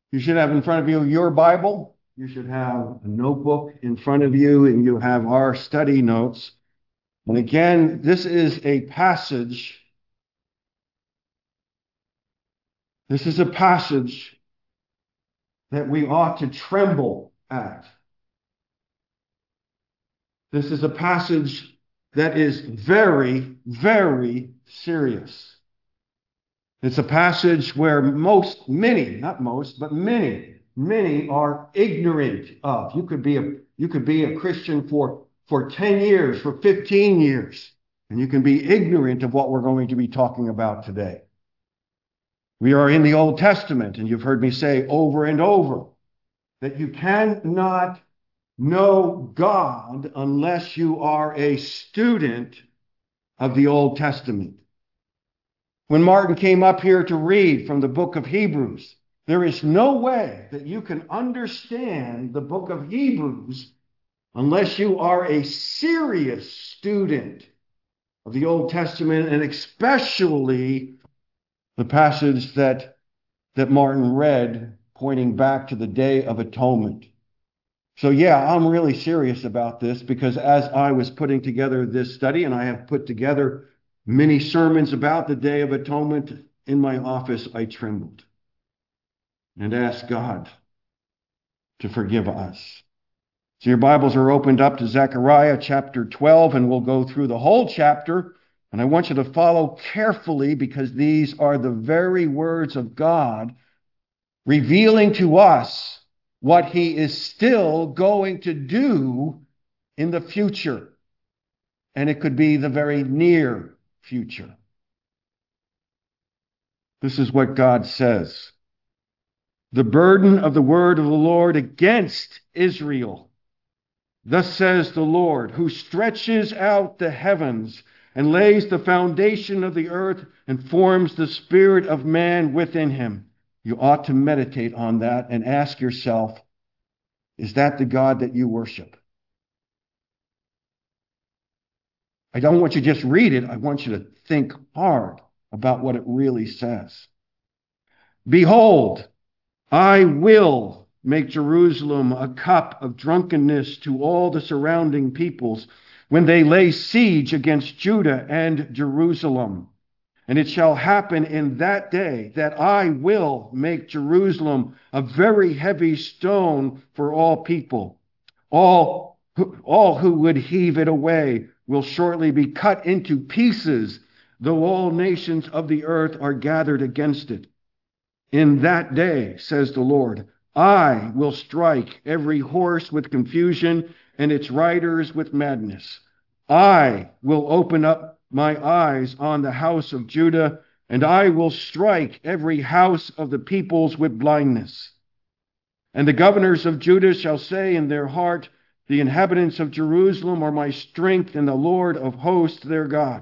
You should have in front of you your Bible. You should have a notebook in front of you, and you have our study notes. And again, this is a passage. This is a passage that we ought to tremble at. This is a passage that is very, very serious. It's a passage where many are ignorant of. You could be a Christian for 10 years, for 15 years, and you can be ignorant of what we're going to be talking about today. We are in the Old Testament, and you've heard me say over and over that you cannot know God unless you are a student of the Old Testament. When Martin came up here to read from the book of Hebrews, there is no way that you can understand the book of Hebrews unless you are a serious student of the Old Testament, and especially the passage that Martin read, pointing back to the Day of Atonement. So yeah, I'm really serious about this, because as I was putting together this study, and I have put together many sermons about the Day of Atonement, in my office I trembled and asked God to forgive us. So your Bibles are opened up to Zechariah chapter 12, and we'll go through the whole chapter. And I want you to follow carefully, because these are the very words of God revealing to us what he is still going to do in the future. And it could be the very near future. This is what God says. The burden of the word of the Lord against Israel. Thus says the Lord, who stretches out the heavens and lays the foundation of the earth and forms the spirit of man within him. You ought to meditate on that and ask yourself, is that the God that you worship? I don't want you to just read it. I want you to think hard about what it really says. Behold, I will make Jerusalem a cup of drunkenness to all the surrounding peoples when they lay siege against Judah and Jerusalem. And it shall happen in that day that I will make Jerusalem a very heavy stone for all people. All who would heave it away will shortly be cut into pieces, though all nations of the earth are gathered against it. In that day, says the Lord, I will strike every horse with confusion and its riders with madness. I will open up my eyes on the house of Judah, and I will strike every house of the peoples with blindness. And the governors of Judah shall say in their heart, the inhabitants of Jerusalem are my strength, and the Lord of hosts their God.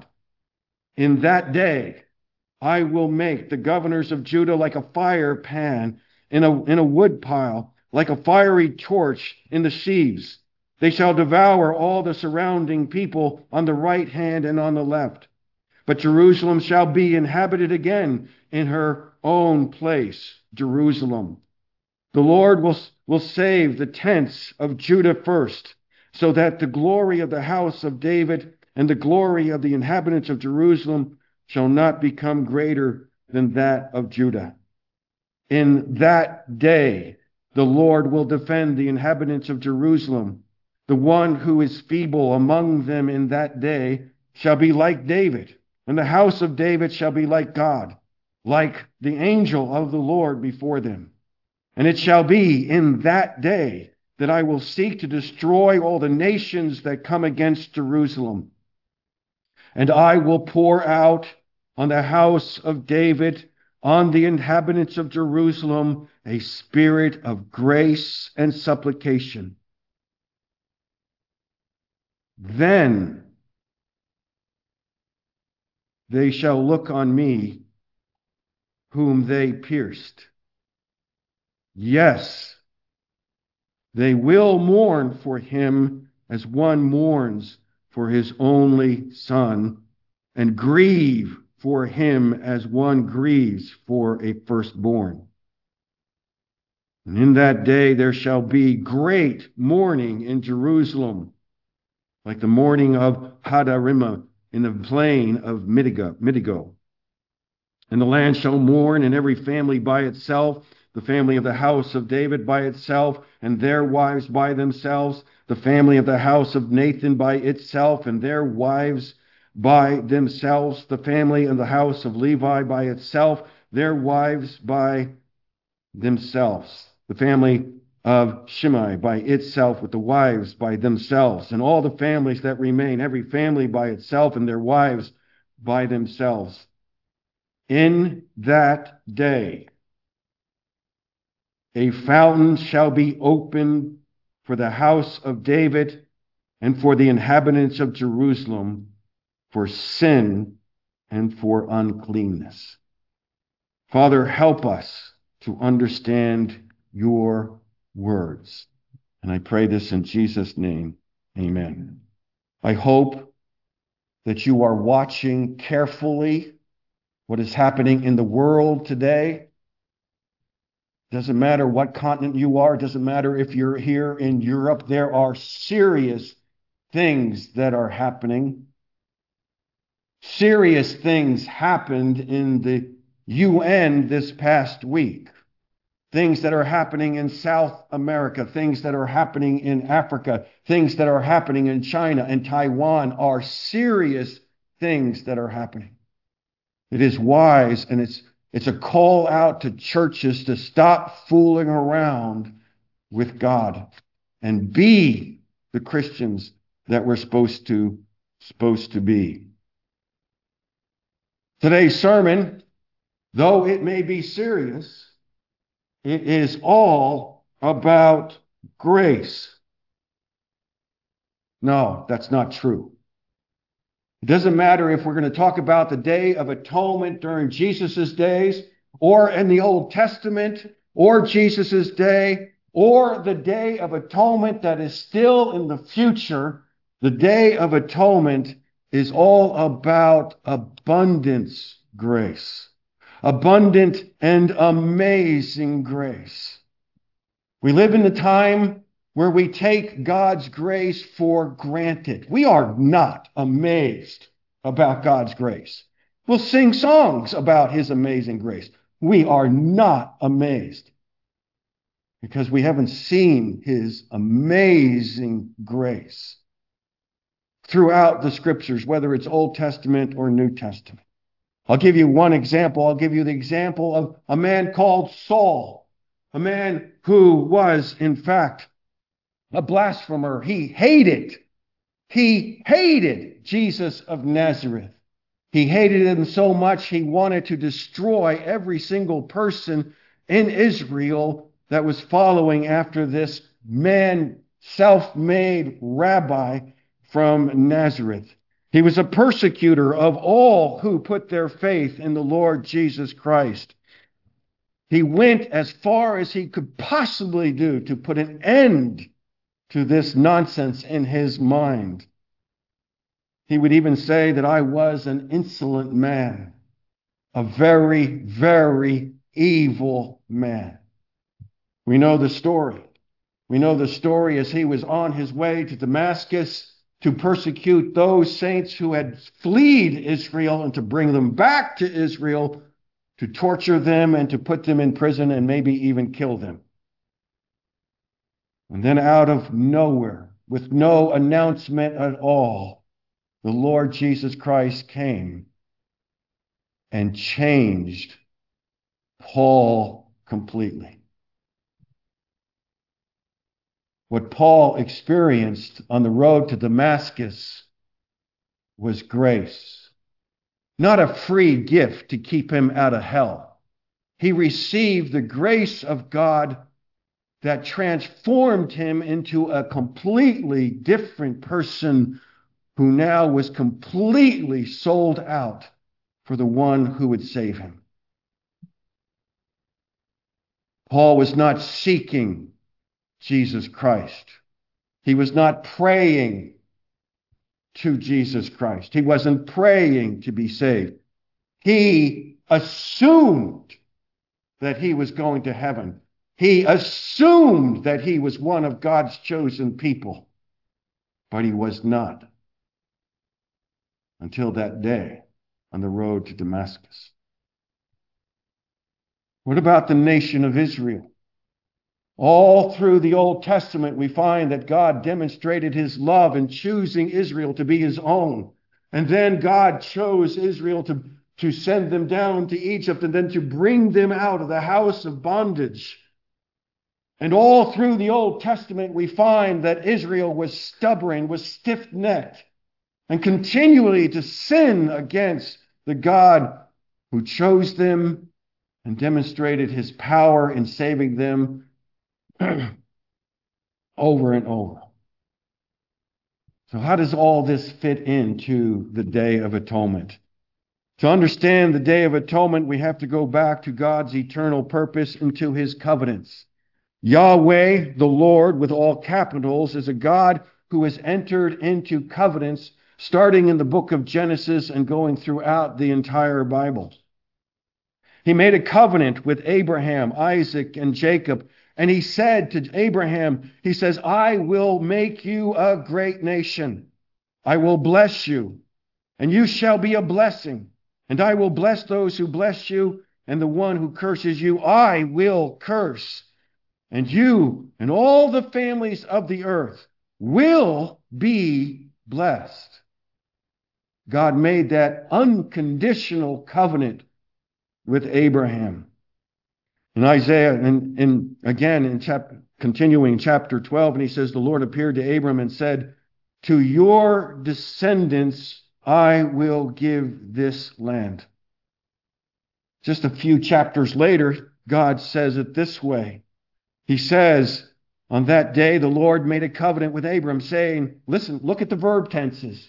In that day I will make the governors of Judah like a fire pan in a wood pile, like a fiery torch in the sheaves. They shall devour all the surrounding people on the right hand and on the left. But Jerusalem shall be inhabited again in her own place, Jerusalem. The Lord will save the tents of Judah first, so that the glory of the house of David and the glory of the inhabitants of Jerusalem shall not become greater than that of Judah. In that day, the Lord will defend the inhabitants of Jerusalem. The one who is feeble among them in that day shall be like David, and the house of David shall be like God, like the angel of the Lord before them. And it shall be in that day that I will seek to destroy all the nations that come against Jerusalem. And I will pour out on the house of David, on the inhabitants of Jerusalem, a spirit of grace and supplication. Then they shall look on me, whom they pierced. Yes, they will mourn for him as one mourns for his only son, and grieve for him as one grieves for a firstborn. And in that day there shall be great mourning in Jerusalem, like the mourning of Hadarimah in the plain of Midigo. And the land shall mourn, and every family by itself, the family of the house of David by itself, and their wives by themselves, the family of the house of Nathan by itself, and their wives by themselves, the family of the house of Levi by itself, their wives by themselves, the family of Shimei by itself, with the wives by themselves, and all the families that remain, every family by itself, and their wives by themselves. In that day, a fountain shall be opened for the house of David and for the inhabitants of Jerusalem, for sin and for uncleanness. Father, help us to understand your words. And I pray this in Jesus' name. Amen. I hope that you are watching carefully what is happening in the world today. Doesn't matter what continent you are, doesn't matter if you're here in Europe, there are serious things that are happening. Serious things happened in the UN this past week. Things that are happening in South America, things that are happening in Africa, things that are happening in China and Taiwan are serious things that are happening. It is wise, and it's a call out to churches to stop fooling around with God and be the Christians that we're supposed to be. Today's sermon, though it may be serious, it is all about grace. No, that's not true. It doesn't matter if we're going to talk about the Day of Atonement during Jesus' days, or in the Old Testament, or Jesus' day, or the Day of Atonement that is still in the future. The Day of Atonement is all about abundance grace. Abundant and amazing grace. We live in a time where we take God's grace for granted. We are not amazed about God's grace. We'll sing songs about his amazing grace. We are not amazed because we haven't seen his amazing grace throughout the scriptures, whether it's Old Testament or New Testament. I'll give you one example. I'll give you the example of a man called Saul, a man who was, in fact, a blasphemer. He hated Jesus of Nazareth. He hated him so much he wanted to destroy every single person in Israel that was following after this man, self-made rabbi from Nazareth. He was a persecutor of all who put their faith in the Lord Jesus Christ. He went as far as he could possibly do to put an end to this nonsense in his mind. He would even say that I was an insolent man, a very, very evil man. We know the story. We know the story as he was on his way to Damascus to persecute those saints who had fled Israel and to bring them back to Israel, to torture them and to put them in prison and maybe even kill them. And then out of nowhere, with no announcement at all, the Lord Jesus Christ came and changed Paul completely. What Paul experienced on the road to Damascus was grace, not a free gift to keep him out of hell. He received the grace of God that transformed him into a completely different person who now was completely sold out for the one who would save him. Paul was not seeking Jesus Christ. He was not praying to Jesus Christ. He wasn't praying to be saved. He assumed that he was going to heaven. He assumed that he was one of God's chosen people, but he was not until that day on the road to Damascus. What about the nation of Israel? All through the Old Testament, we find that God demonstrated his love in choosing Israel to be his own. And then God chose Israel to send them down to Egypt and then to bring them out of the house of bondage. And all through the Old Testament, we find that Israel was stubborn, was stiff-necked, and continually to sin against the God who chose them and demonstrated his power in saving them over and over. So how does all this fit into the Day of Atonement? To understand the Day of Atonement, we have to go back to God's eternal purpose and to his covenants. Yahweh, the Lord, with all capitals, is a God who has entered into covenants starting in the book of Genesis and going throughout the entire Bible. He made a covenant with Abraham, Isaac, and Jacob. And he said to Abraham, he says, I will make you a great nation. I will bless you, and you shall be a blessing. And I will bless those who bless you, and the one who curses you, I will curse. And you and all the families of the earth will be blessed. God made that unconditional covenant with Abraham. In Isaiah, and again in continuing chapter 12, and he says, the Lord appeared to Abram and said, to your descendants I will give this land. Just a few chapters later, God says it this way. He says, on that day, the Lord made a covenant with Abram, saying, listen, look at the verb tenses.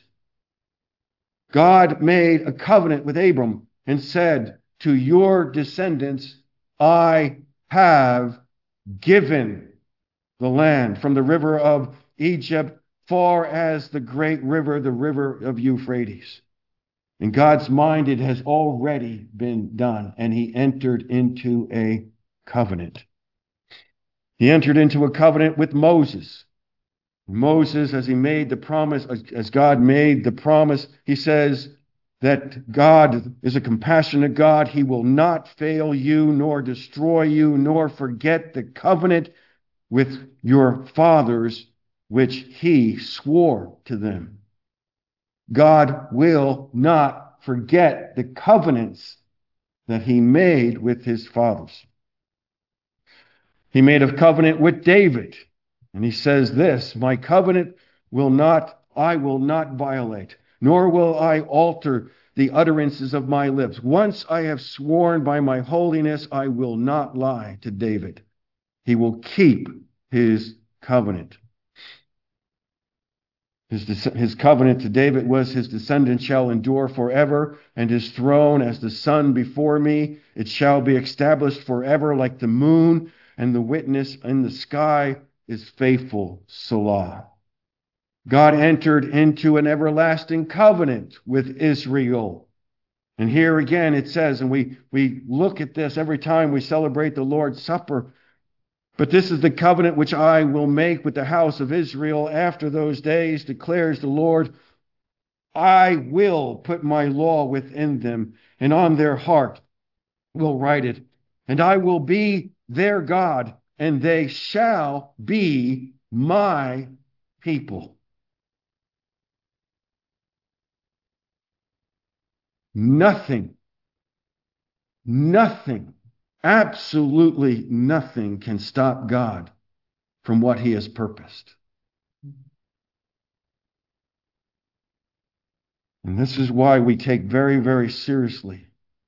God made a covenant with Abram and said, to your descendants, I have given the land from the river of Egypt far as the great river, the river of Euphrates. In God's mind, it has already been done, and he entered into a covenant. He entered into a covenant with Moses. Moses, as he made the promise, as God made the promise, he says that God is a compassionate God. He will not fail you, nor destroy you, nor forget the covenant with your fathers, which he swore to them. God will not forget the covenants that he made with his fathers. He made a covenant with David. And he says this, my covenant I will not violate, nor will I alter the utterances of my lips. Once I have sworn by my holiness, I will not lie to David. He will keep his covenant. His covenant to David was, his descendants shall endure forever, and his throne as the sun before me. It shall be established forever like the moon, and the witness in the sky is faithful. Selah. God entered into an everlasting covenant with Israel. And here again it says, and we look at this every time we celebrate the Lord's Supper, but this is the covenant which I will make with the house of Israel after those days, declares the Lord. I will put my law within them, and on their heart will write it. And I will be their God, and they shall be my people. Nothing, absolutely nothing can stop God from what he has purposed. And this is why we take very, very seriously.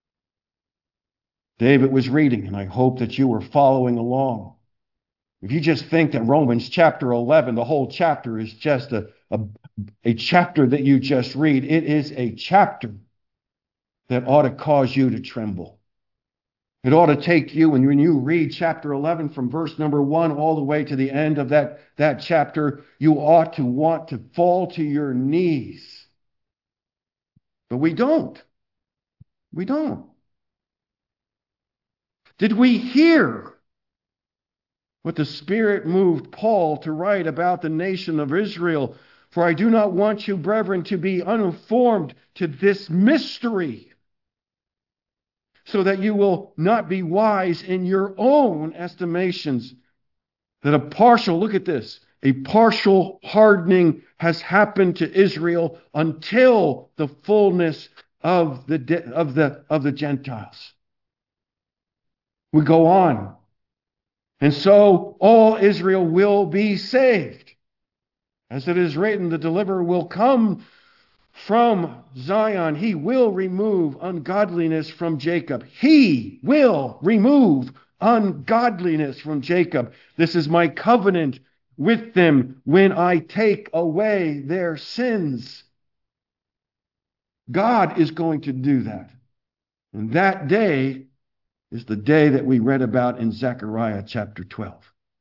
David was reading, and I hope that you were following along. If you just think that Romans chapter 11, the whole chapter is just a chapter that you just read, it is a chapter that ought to cause you to tremble. It ought to take you, and when you read chapter 11 from verse number 1 all the way to the end of that chapter, you ought to want to fall to your knees. But we don't. We don't. Did we hear what the Spirit moved Paul to write about the nation of Israel. For I do not want you, brethren, to be uninformed to this mystery, so that you will not be wise in your own estimations. That look at this, a partial hardening has happened to Israel until the fullness of the Gentiles. We go on. And so all Israel will be saved. As it is written, the deliverer will come from Zion. He will remove ungodliness from Jacob. He will remove ungodliness from Jacob. This is my covenant with them when I take away their sins. God is going to do that. And that day is the day that we read about in Zechariah chapter 12.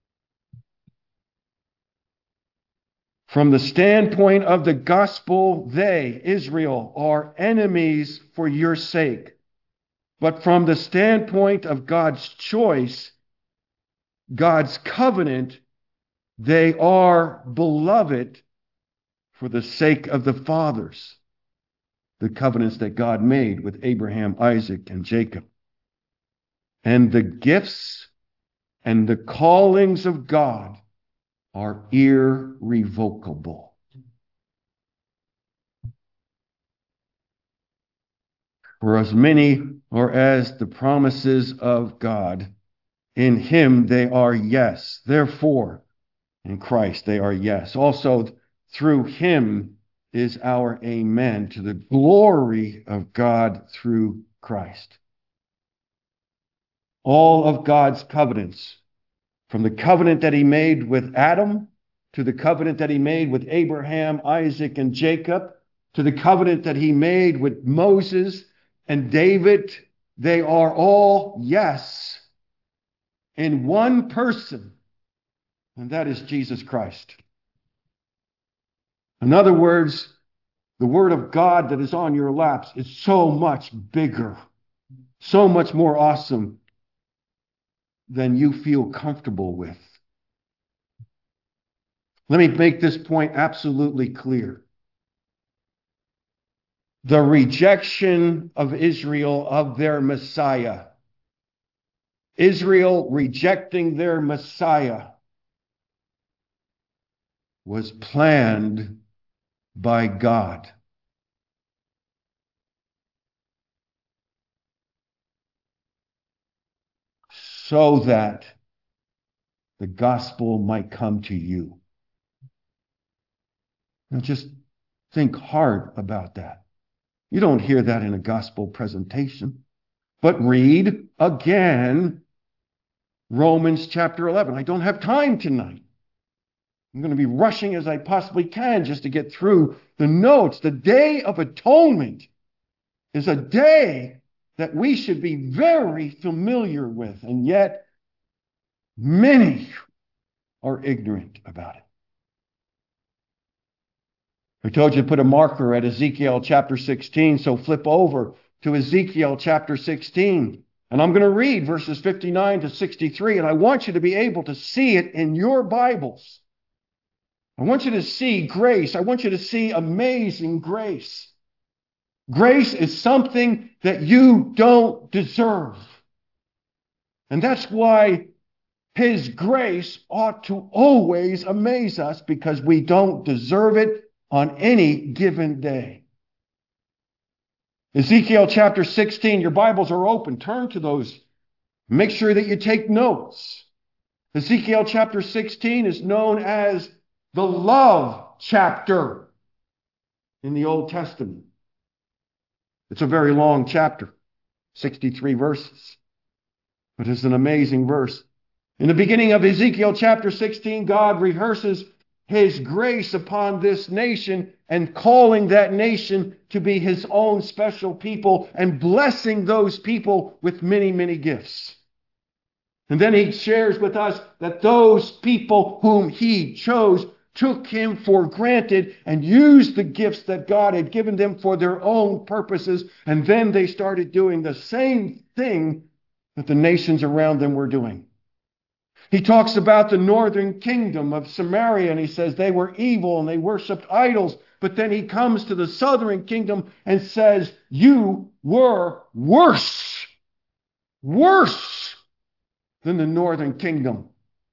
From the standpoint of the gospel, they, Israel, are enemies for your sake. But from the standpoint of God's choice, God's covenant, they are beloved for the sake of the fathers, the covenants that God made with Abraham, Isaac, and Jacob. And the gifts and the callings of God are irrevocable. For as many or as the promises of God, in him they are yes. Therefore, in Christ they are yes. Also, through him is our amen, to the glory of God through Christ. All of God's covenants, from the covenant that he made with Adam, to the covenant that he made with Abraham, Isaac, and Jacob, to the covenant that he made with Moses and David, they are all yes in one person, and that is Jesus Christ. In other words, the Word of God that is on your laps is so much bigger, so much more awesome than you feel comfortable with. Let me make this point absolutely clear. The rejection of Israel of their Messiah, Israel rejecting their Messiah, was planned by God. So that the gospel might come to you. Now just think hard about that. You don't hear that in a gospel presentation. But read again Romans chapter 11. I don't have time tonight. I'm going to be rushing as I possibly can just to get through the notes. The Day of Atonement is a day that we should be very familiar with, and yet many are ignorant about it. I told you to put a marker at Ezekiel chapter 16, so flip over to Ezekiel chapter 16. And I'm going to read verses 59 to 63, and I want you to be able to see it in your Bibles. I want you to see grace. I want you to see amazing grace. Grace is something that you don't deserve. And that's why His grace ought to always amaze us, because we don't deserve it on any given day. Ezekiel chapter 16, your Bibles are open. Turn to those. Make sure that you take notes. Ezekiel chapter 16 is known as the love chapter in the Old Testament. It's a very long chapter, 63 verses. But it's an amazing verse. In the beginning of Ezekiel chapter 16, God rehearses His grace upon this nation and calling that nation to be His own special people and blessing those people with many, many gifts. And then He shares with us that those people whom He chose took Him for granted and used the gifts that God had given them for their own purposes. And then they started doing the same thing that the nations around them were doing. He talks about the northern kingdom of Samaria, and he says they were evil and they worshiped idols. But then he comes to the southern kingdom and says, you were worse than the northern kingdom.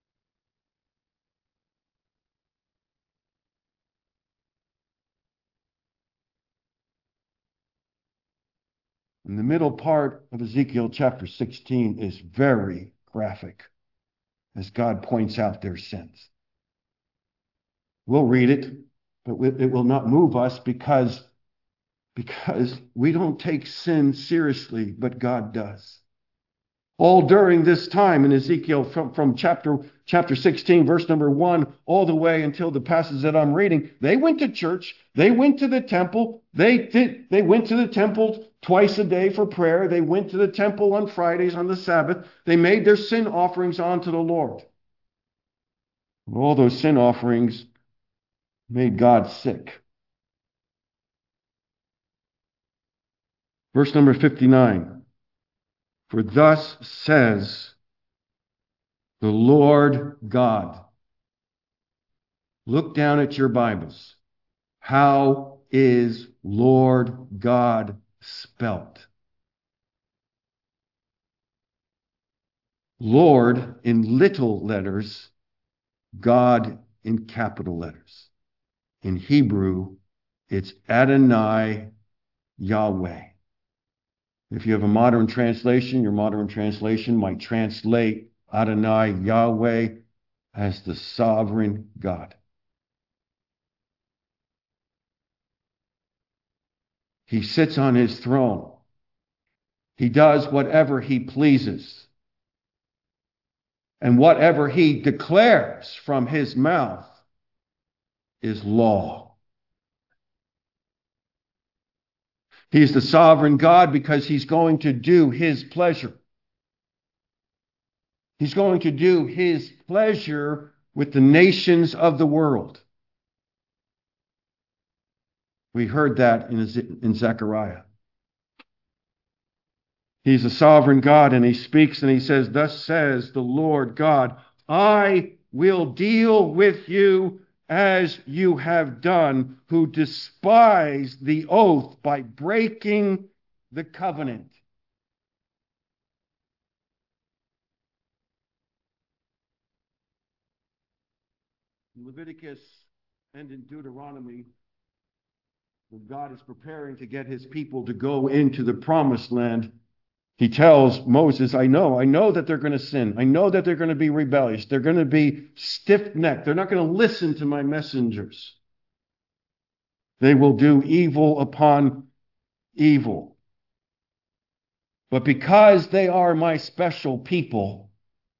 And the middle part of Ezekiel chapter 16 is very graphic as God points out their sins. We'll read it, but it will not move us because we don't take sin seriously, but God does. All during this time in Ezekiel, from chapter 16, verse number 1, all the way until the passage that I'm reading, they went to church, they went to the temple, they went to the temple twice a day for prayer, they went to the temple on Fridays on the Sabbath, they made their sin offerings unto the Lord. All those sin offerings made God sick. Verse number 59. For thus says the Lord God. Look down at your Bibles. How is Lord God spelt? Lord in little letters, God in capital letters. In Hebrew, it's Adonai Yahweh. If you have a modern translation, your modern translation might translate Adonai Yahweh as the sovereign God. He sits on his throne. He does whatever he pleases. And whatever he declares from his mouth is law. He's the sovereign God because he's going to do his pleasure. He's going to do his pleasure with the nations of the world. We heard that in Zechariah. He's a sovereign God, and he speaks and he says, thus says the Lord God, I will deal with you as you have done, who despise the oath by breaking the covenant. In Leviticus and in Deuteronomy, when God is preparing to get his people to go into the promised land, he tells Moses, I know that they're going to sin. I know that they're going to be rebellious. They're going to be stiff-necked. They're not going to listen to my messengers. They will do evil upon evil. But because they are my special people,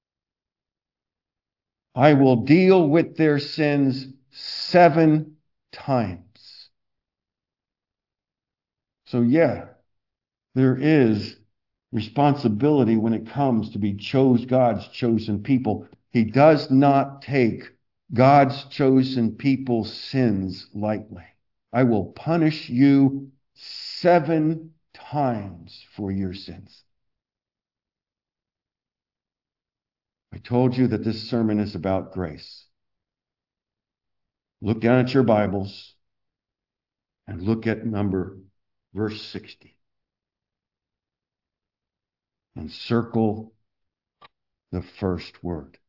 I will deal with their sins 7 times. So yeah, there is responsibility when it comes to be God's chosen people. He does not take God's chosen people's sins lightly. I will punish you 7 times for your sins. I told you that this sermon is about grace. Look down at your Bibles and look at verse 60. And circle the first word.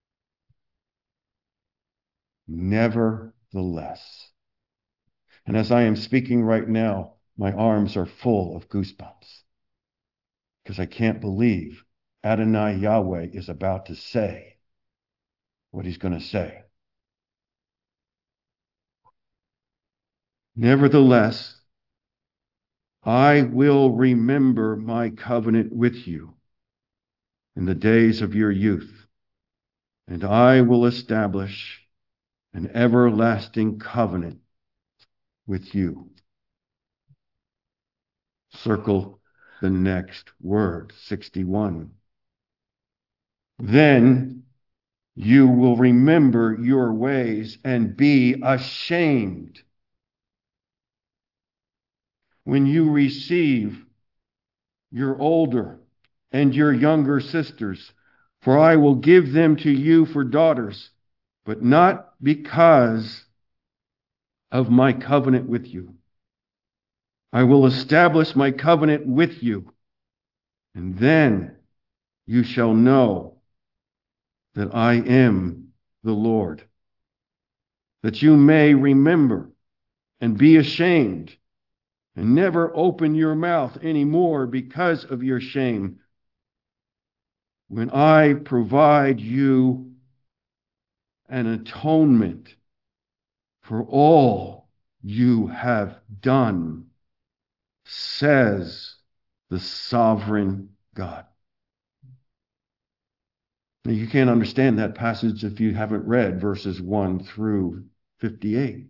Nevertheless. And as I am speaking right now, my arms are full of goosebumps because I can't believe Adonai Yahweh is about to say what he's going to say. Nevertheless, I will remember my covenant with you in the days of your youth, and I will establish an everlasting covenant with you. Circle the next word, 61. Then you will remember your ways and be ashamed when you receive your older and your younger sisters For I will give them to you for daughters, but not because of my covenant with you. I will establish my covenant with you, and then you shall know that I am the Lord, that you may remember and be ashamed and never open your mouth anymore because of your shame, when I provide you an atonement for all you have done, says the sovereign God. Now, you can't understand that passage if you haven't read verses 1 through 58.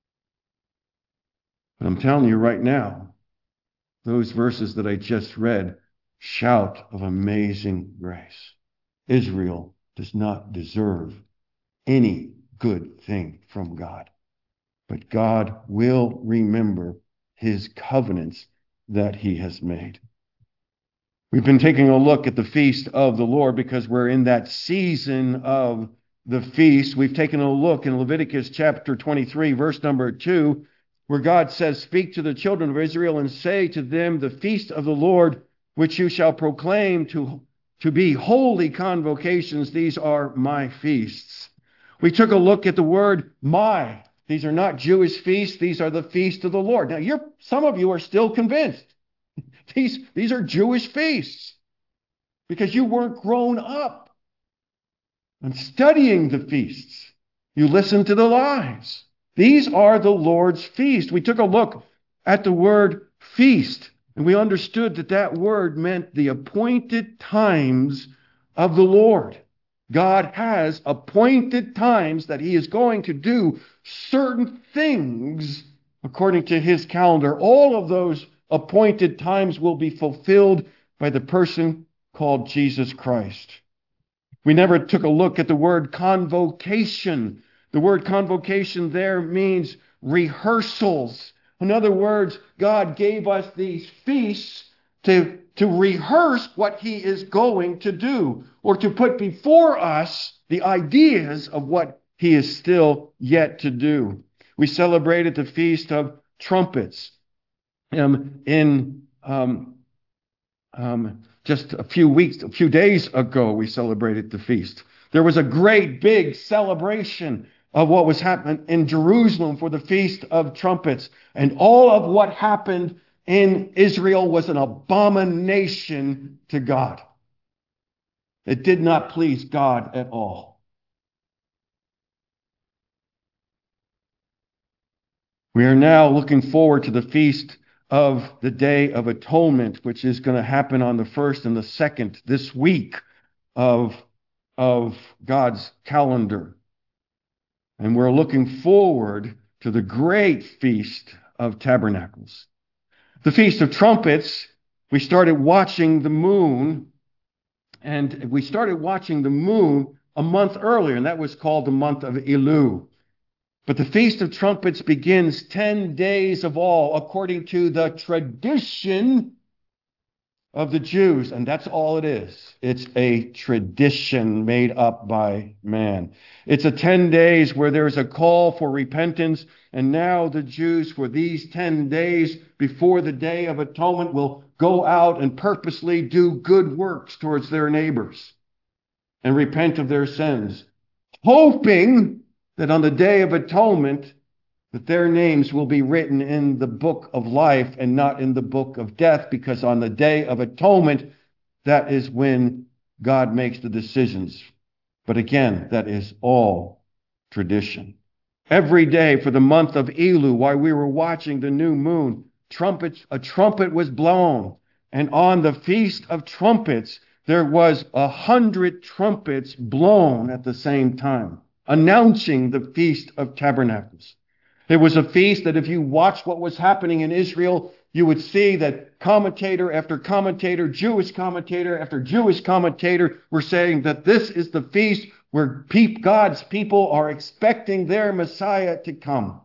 But I'm telling you right now, those verses that I just read shout of amazing grace. Israel does not deserve any good thing from God, but God will remember his covenants that he has made. We've been taking a look at the feast of the Lord because we're in that season of the feast. We've taken a look in Leviticus chapter 23, verse number 2, where God says, "Speak to the children of Israel and say to them, the feast of the Lord, which you shall proclaim to be holy convocations, these are my feasts." We took a look at the word my. These are not Jewish feasts. These are the feast of the Lord. Now, some of you are still convinced. These are Jewish feasts because you weren't grown up and studying the feasts. You listened to the lies. These are the Lord's feast. We took a look at the word feast, and we understood that that word meant the appointed times of the Lord. God has appointed times that he is going to do certain things according to his calendar. All of those appointed times will be fulfilled by the person called Jesus Christ. We never took a look at the word convocation. The word convocation there means rehearsals. In other words, God gave us these feasts to rehearse what he is going to do, or to put before us the ideas of what he is still yet to do. We celebrated the Feast of Trumpets. Just a few days ago, we celebrated the feast. There was a great big celebration of what was happening in Jerusalem for the Feast of Trumpets. And all of what happened in Israel was an abomination to God. It did not please God at all. We are now looking forward to the Feast of the Day of Atonement, which is going to happen on the 1st and the 2nd this week of God's calendar. And we're looking forward to the great Feast of Tabernacles. The Feast of Trumpets, we started watching the moon, and we started watching the moon a month earlier, and that was called the month of Elul. But the Feast of Trumpets begins 10 days of all, according to the tradition of the Jews. And that's all it is. It's a tradition made up by man. It's a 10 days where there's a call for repentance. And now the Jews, for these 10 days before the Day of Atonement, will go out and purposely do good works towards their neighbors and repent of their sins, hoping that on the Day of Atonement, that their names will be written in the book of life and not in the book of death, because on the Day of Atonement, that is when God makes the decisions. But again, that is all tradition. Every day for the month of Elul, while we were watching the new moon, a trumpet was blown. And on the Feast of Trumpets, there was 100 trumpets blown at the same time, announcing the Feast of Tabernacles. It was a feast that if you watched what was happening in Israel, you would see that commentator after commentator, Jewish commentator after Jewish commentator were saying that this is the feast where God's people are expecting their Messiah to come.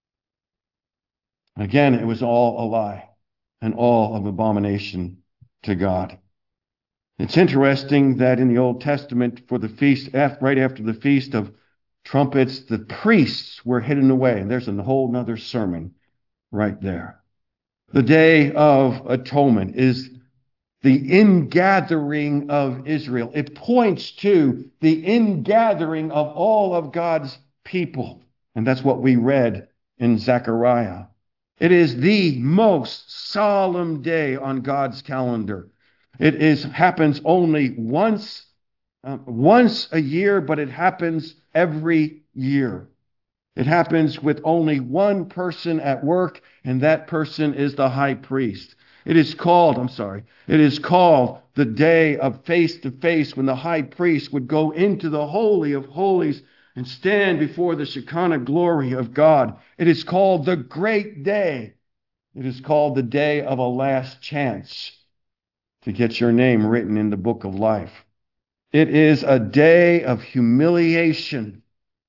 Again, it was all a lie and all of abomination to God. It's interesting that in the Old Testament, for the feast, right after the Feast of Trumpets, the priests were hidden away. And there's a whole nother sermon right there. The Day of Atonement is the ingathering of Israel. It points to the ingathering of all of God's people. And that's what we read in Zechariah. It is the most solemn day on God's calendar. Happens only once a year, but it happens every year. It happens with only one person at work, and that person is the high priest. It is called the day of face to face, when the high priest would go into the Holy of Holies and stand before the Shekinah glory of God. It is called the great day. It is called the day of a last chance to get your name written in the book of life. It is a day of humiliation.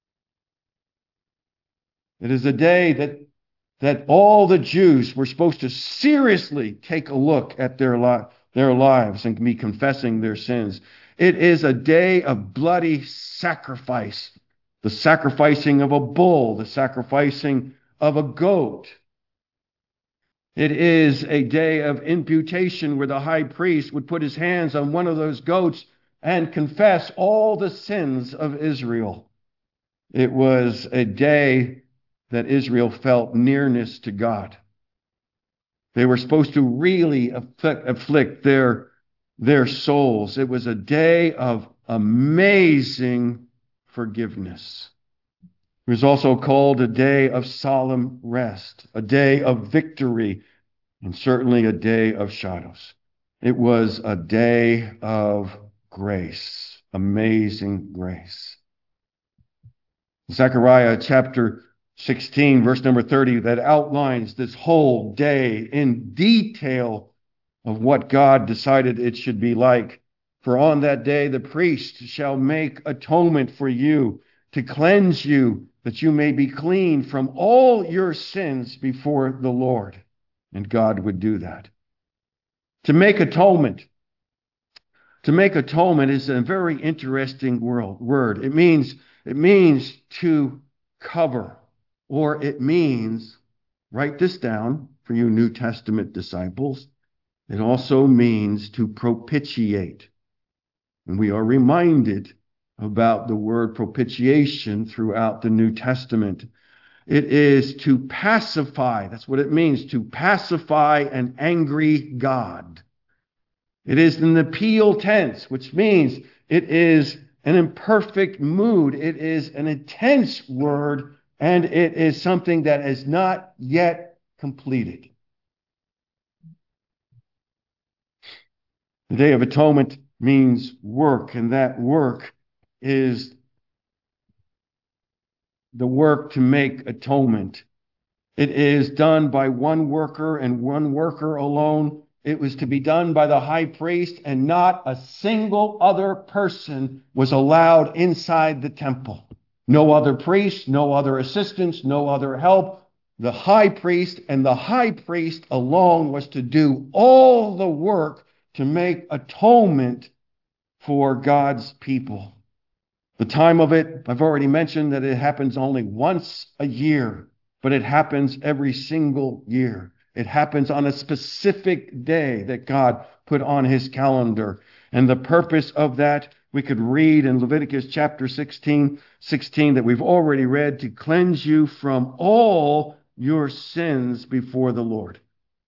It is a day that all the Jews were supposed to seriously take a look at their lives and be confessing their sins. It is a day of bloody sacrifice. The sacrificing of a bull, the sacrificing of a goat. It is a day of imputation where the high priest would put his hands on one of those goats and confess all the sins of Israel. It was a day that Israel felt nearness to God. They were supposed to really afflict their souls. It was a day of amazing forgiveness. It was also called a day of solemn rest, a day of victory, and certainly a day of shadows. It was a day of grace, amazing grace. Zechariah chapter 16, verse number 30, that outlines this whole day in detail of what God decided it should be like. For on that day the priest shall make atonement for you, to cleanse you, that you may be clean from all your sins before the Lord. And God would do that. To make atonement is a very interesting word. It means to cover, or it means, write this down for you New Testament disciples, it also means to propitiate. And we are reminded about the word propitiation throughout the New Testament. It is to pacify. That's what it means, to pacify an angry God. It is in the Peel tense, which means it is an imperfect mood. It is an intense word, and it is something that is not yet completed. The Day of Atonement means work, and that work is the work to make atonement. It is done by one worker and one worker alone. It was to be done by the high priest, and not a single other person was allowed inside the temple. No other priest, no other assistants, no other help. The high priest, and the high priest alone, was to do all the work to make atonement for God's people. The time of it, I've already mentioned that it happens only once a year, but it happens every single year. It happens on a specific day that God put on his calendar. And the purpose of that, we could read in Leviticus chapter 16 that we've already read, to cleanse you from all your sins before the Lord.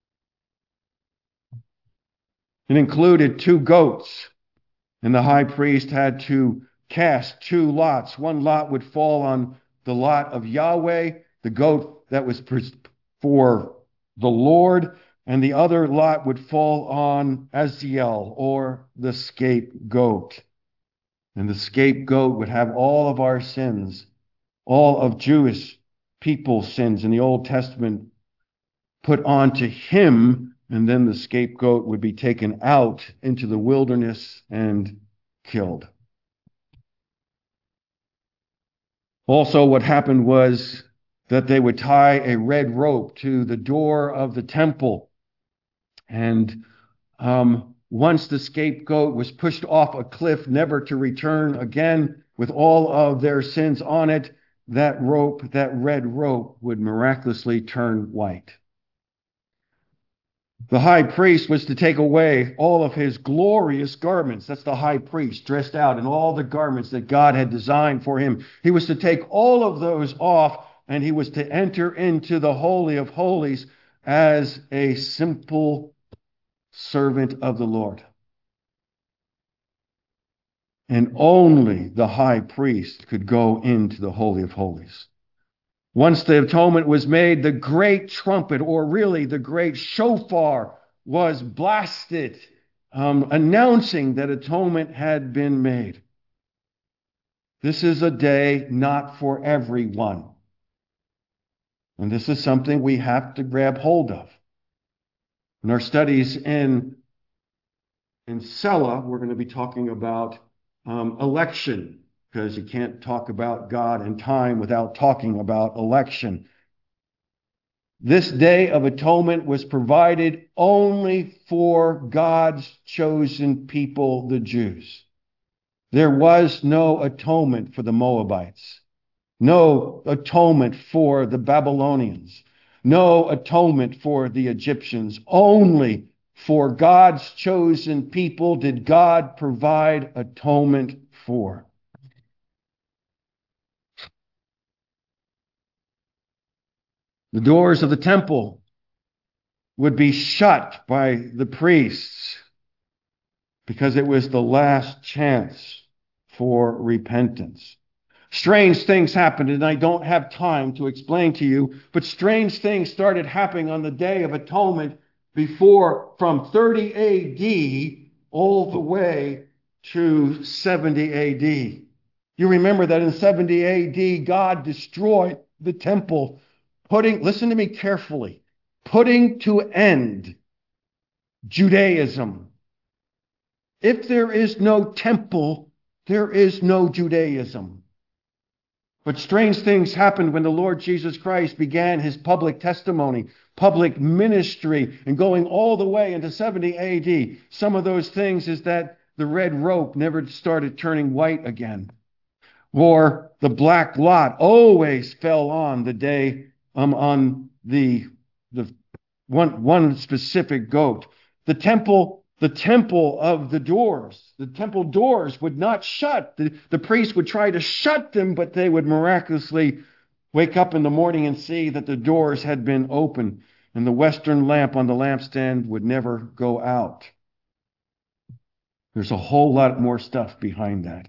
It included 2 goats, and the high priest had to cast 2 lots. One lot would fall on the lot of Yahweh, the goat that was for the Lord, and the other lot would fall on Azazel, or the scapegoat. And the scapegoat would have all of our sins, all of Jewish people's sins in the Old Testament, put onto him, and then the scapegoat would be taken out into the wilderness and killed. Also, what happened was that they would tie a red rope to the door of the temple. And once the scapegoat was pushed off a cliff, never to return again with all of their sins on it, that rope, that red rope, would miraculously turn white. The high priest was to take away all of his glorious garments. That's the high priest dressed out in all the garments that God had designed for him. He was to take all of those off, and he was to enter into the Holy of Holies as a simple servant of the Lord. And only the high priest could go into the Holy of Holies. Once the atonement was made, the great trumpet, or really the great shofar, was blasted, announcing that atonement had been made. This is a day not for everyone. And this is something we have to grab hold of. In our studies in Sela, we're going to be talking about election, because you can't talk about God and time without talking about election. This Day of Atonement was provided only for God's chosen people, the Jews. There was no atonement for the Moabites, no atonement for the Babylonians, no atonement for the Egyptians. Only for God's chosen people did God provide atonement for. The doors of the temple would be shut by the priests because it was the last chance for repentance. Strange things happened, and I don't have time to explain to you, but strange things started happening on the Day of Atonement before, from 30 AD all the way to 70 AD. You remember that in 70 AD, God destroyed the temple, listen to me carefully, putting to end Judaism. If there is no temple, there is no Judaism. But strange things happened when the Lord Jesus Christ began his public testimony, public ministry, and going all the way into 70 AD. Some of those things is that the red rope never started turning white again. Or the black lot always fell on the day on the one specific goat. The temple of the doors. The temple doors would not shut. The priest would try to shut them, but they would miraculously wake up in the morning and see that the doors had been opened, and the western lamp on the lampstand would never go out. There's a whole lot more stuff behind that.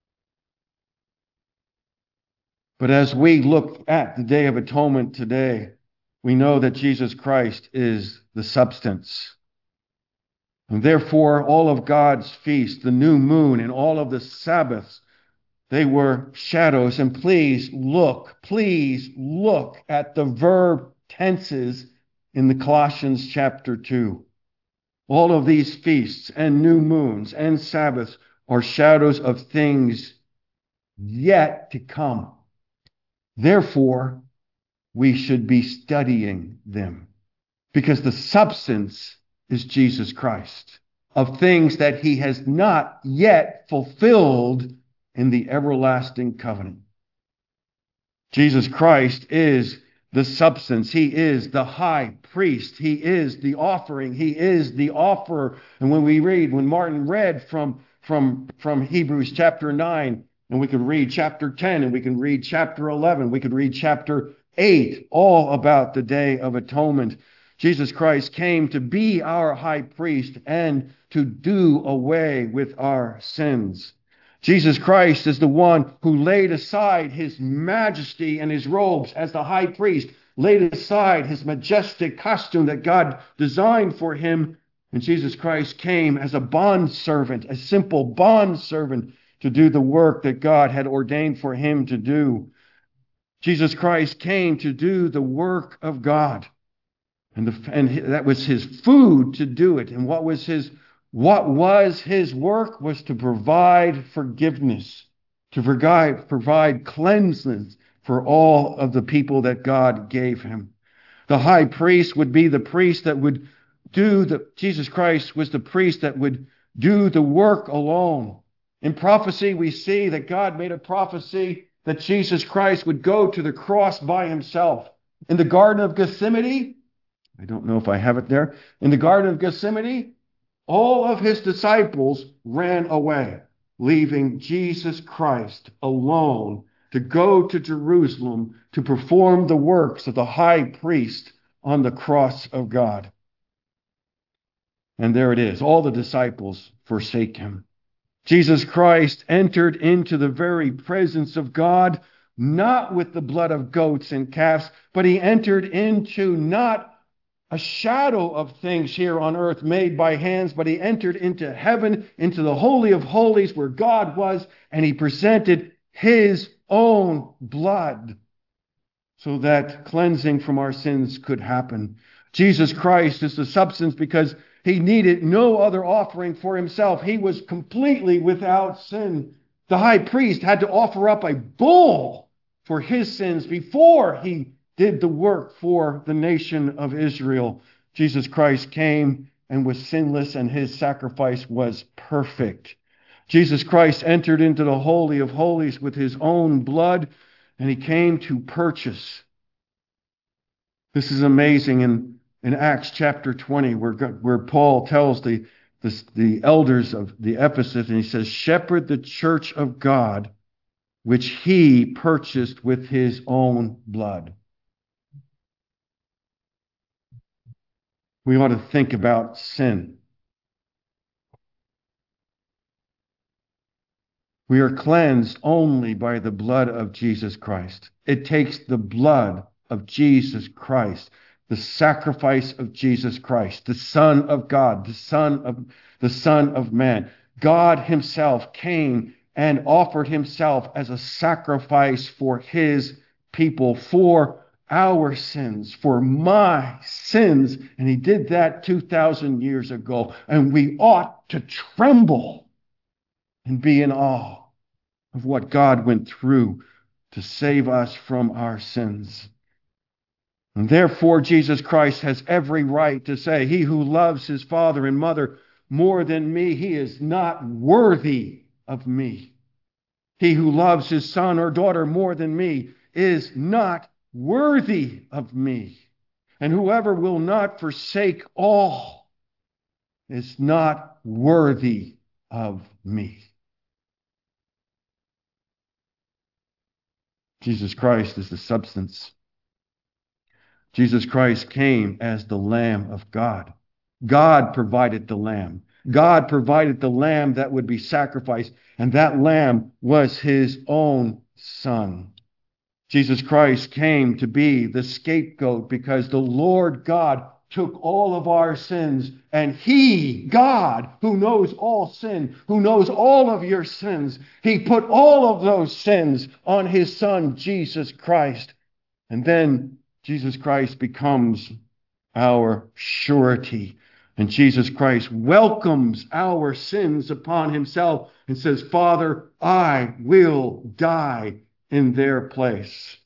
But as we look at the Day of Atonement today, we know that Jesus Christ is the substance. And therefore, all of God's feasts, the new moon, and all of the Sabbaths, they were shadows. And please look at the verb tenses in the Colossians chapter 2. All of these feasts and new moons and Sabbaths are shadows of things yet to come. Therefore, we should be studying them, because the substance is Jesus Christ, of things that he has not yet fulfilled in the everlasting covenant. Jesus Christ is the substance. He is the high priest. He is the offering. He is the offerer. And when Martin read from Hebrews chapter 9, and we could read chapter 10, and we can read chapter 11, we could read chapter 8, all about the Day of Atonement. Jesus Christ came to be our high priest and to do away with our sins. Jesus Christ is the one who laid aside his majesty and his robes as the high priest, laid aside his majestic costume that God designed for him. And Jesus Christ came as a bondservant, a simple bondservant, to do the work that God had ordained for him to do. Jesus Christ came to do the work of God. And that was his food to do it. And what was his work was to provide forgiveness, to provide cleansing for all of the people that God gave him. The high priest would be the priest that would Jesus Christ was the priest that would do the work alone. In prophecy, we see that God made a prophecy that Jesus Christ would go to the cross by himself. In the Garden of Gethsemane, I don't know if I have it there. In the Garden of Gethsemane, all of his disciples ran away, leaving Jesus Christ alone to go to Jerusalem to perform the works of the high priest on the cross of God. And there it is. All the disciples forsake him. Jesus Christ entered into the very presence of God, not with the blood of goats and calves, but he entered into not a shadow of things here on earth made by hands, but he entered into heaven, into the Holy of Holies where God was, and he presented his own blood so that cleansing from our sins could happen. Jesus Christ is the substance because he needed no other offering for himself. He was completely without sin. The high priest had to offer up a bull for his sins before he did the work for the nation of Israel. Jesus Christ came and was sinless, and his sacrifice was perfect. Jesus Christ entered into the Holy of Holies with his own blood, and he came to purchase. This is amazing in Acts chapter 20, where Paul tells the elders of the Ephesus, and he says, "Shepherd the church of God, which he purchased with his own blood." We ought to think about sin. We are cleansed only by the blood of Jesus Christ. It takes the blood of Jesus Christ, the sacrifice of Jesus Christ, the Son of God, the Son of Man. God himself came and offered himself as a sacrifice for his people, for our sins, for my sins. And he did that 2,000 years ago. And we ought to tremble and be in awe of what God went through to save us from our sins. And therefore, Jesus Christ has every right to say, "He who loves his father and mother more than me, he is not worthy of me. He who loves his son or daughter more than me is not worthy of me. And whoever will not forsake all is not worthy of me." Jesus Christ is the substance. Jesus Christ came as the Lamb of God. God provided the lamb. God provided the lamb that would be sacrificed, and that lamb was his own son. Jesus Christ came to be the scapegoat because the Lord God took all of our sins, and he, God, who knows all sin, who knows all of your sins, he put all of those sins on his son, Jesus Christ. And then Jesus Christ becomes our surety. And Jesus Christ welcomes our sins upon himself and says, "Father, I will die in their place."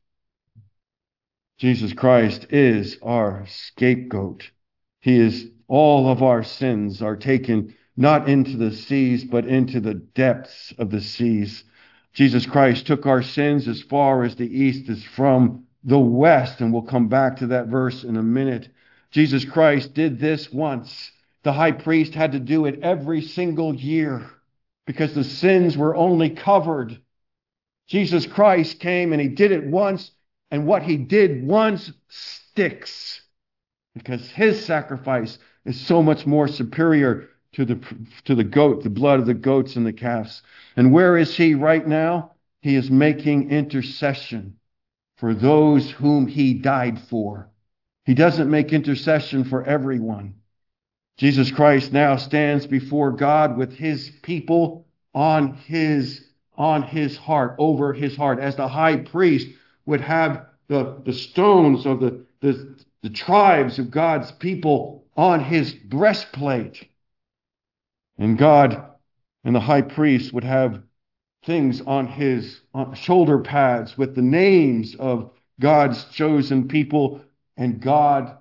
Jesus Christ is our scapegoat. All of our sins are taken not into the seas, but into the depths of the seas. Jesus Christ took our sins as far as the east is from the west, and we'll come back to that verse in a minute. Jesus Christ did this once. The high priest had to do it every single year because the sins were only covered. Jesus Christ came and he did it once, and what he did once sticks because his sacrifice is so much more superior to the goat, the blood of the goats and the calves. And where is he right now? He is making intercession for those whom he died for. He doesn't make intercession for everyone. Jesus Christ now stands before God with his people on his heart, over his heart, as the high priest would have the stones of the tribes of God's people on his breastplate. And God and the high priest would have things on his shoulder pads with the names of God's chosen people, and God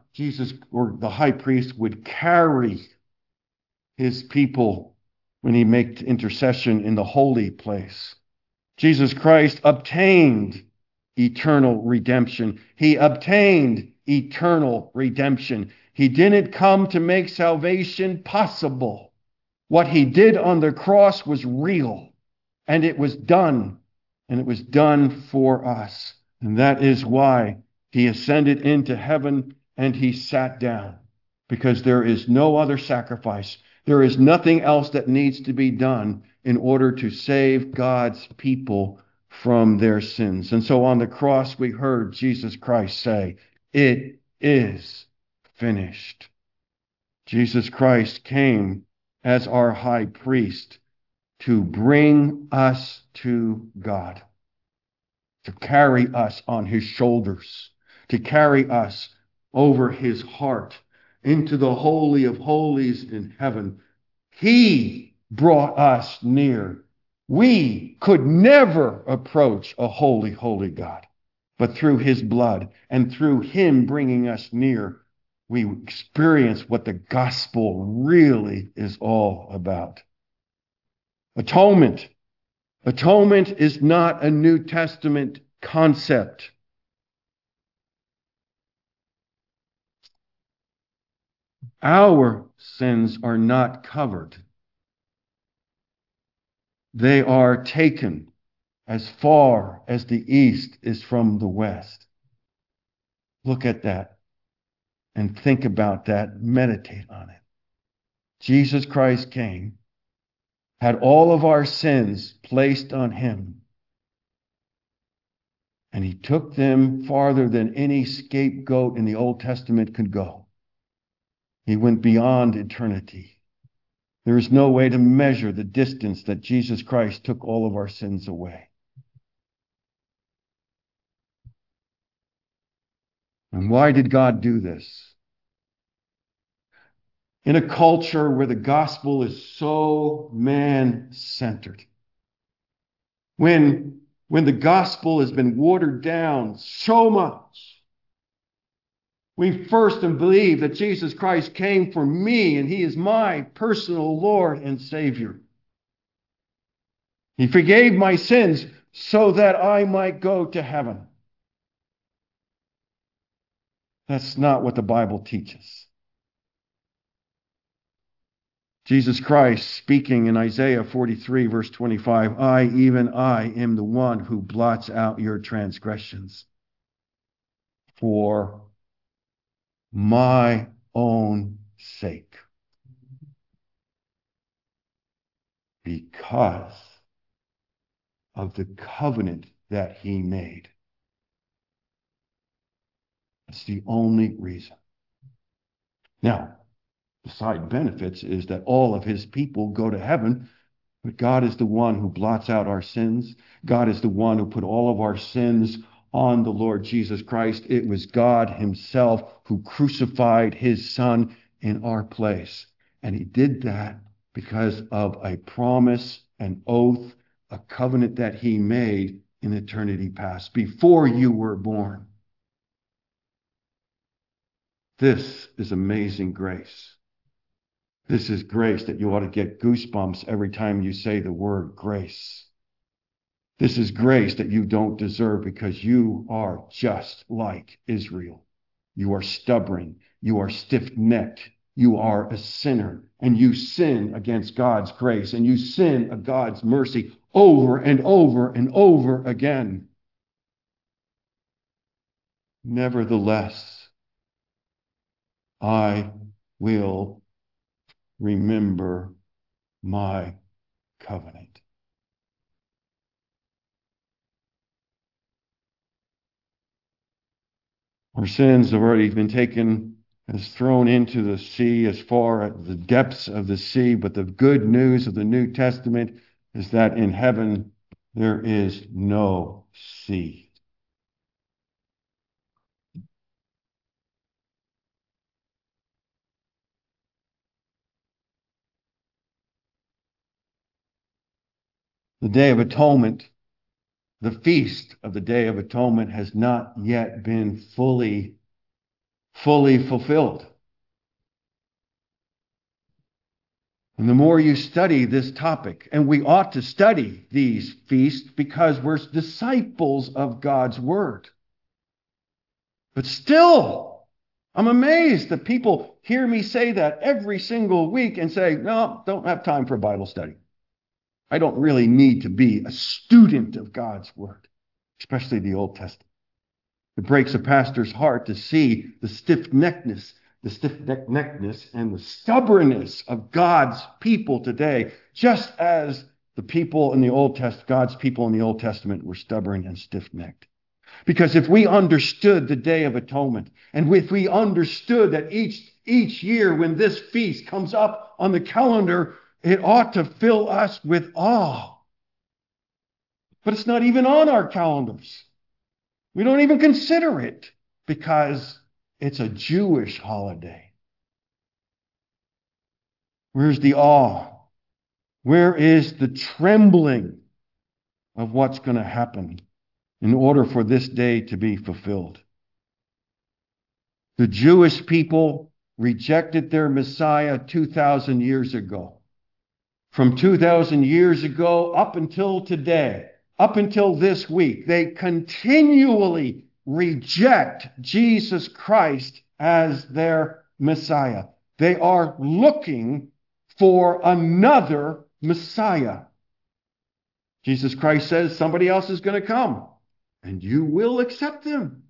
Jesus, or the high priest, would carry his people when he made intercession in the holy place. Jesus Christ obtained eternal redemption. He obtained eternal redemption. He didn't come to make salvation possible. What he did on the cross was real, and it was done, and it was done for us. And that is why he ascended into heaven and he sat down, because there is no other sacrifice. There is nothing else that needs to be done in order to save God's people from their sins. And so on the cross, we heard Jesus Christ say, "It is finished." Jesus Christ came as our high priest to bring us to God, to carry us on his shoulders, to carry us over his heart into the Holy of Holies in heaven. He brought us near. We could never approach a holy, holy God, but through his blood and through him bringing us near, we experience what the gospel really is all about. Atonement. Atonement is not a New Testament concept. Our sins are not covered. They are taken as far as the east is from the west. Look at that and think about that. Meditate on it. Jesus Christ came, had all of our sins placed on him, and he took them farther than any scapegoat in the Old Testament could go. He went beyond eternity. There is no way to measure the distance that Jesus Christ took all of our sins away. And why did God do this? In a culture where the gospel is so man-centered, when the gospel has been watered down so much, we first believe that Jesus Christ came for me and he is my personal Lord and Savior. He forgave my sins so that I might go to heaven. That's not what the Bible teaches. Jesus Christ, speaking in Isaiah 43, verse 25, "I, even I, am the one who blots out your transgressions for my own sake, because of the covenant that he made." That's the only reason. Now, the side benefits is that all of his people go to heaven, but God is the one who blots out our sins. God is the one who put all of our sins on the Lord Jesus Christ. It was God himself who crucified his son in our place. And he did that because of a promise, an oath, a covenant that he made in eternity past, before you were born. This is amazing grace. This is grace that you ought to get goosebumps every time you say the word grace. This is grace that you don't deserve, because you are just like Israel. You are stubborn. You are stiff-necked. You are a sinner. And you sin against God's grace. And you sin against God's mercy over and over and over again. Nevertheless, I will remember my covenant. Our sins have already been taken as thrown into the sea, as far as the depths of the sea. But the good news of the New Testament is that in heaven there is no sea. The Day of Atonement, the feast of the Day of Atonement, has not yet been fully fully fulfilled. And the more you study this topic, and we ought to study these feasts because we're disciples of God's word. But still, I'm amazed that people hear me say that every single week and say, no, don't have time for Bible study. I don't really need to be a student of God's word, especially the Old Testament. It breaks a pastor's heart to see the stiff-neckedness and the stubbornness of God's people today, just as the people in the Old Testament, God's people in the Old Testament were stubborn and stiff-necked. Because if we understood the Day of Atonement, and if we understood that each year when this feast comes up on the calendar, it ought to fill us with awe. But it's not even on our calendars. We don't even consider it because it's a Jewish holiday. Where's the awe? Where is the trembling of what's going to happen in order for this day to be fulfilled? The Jewish people rejected their Messiah 2,000 years ago. From 2,000 years ago up until today, up until this week, they continually reject Jesus Christ as their Messiah. They are looking for another Messiah. Jesus Christ says somebody else is going to come, and you will accept him.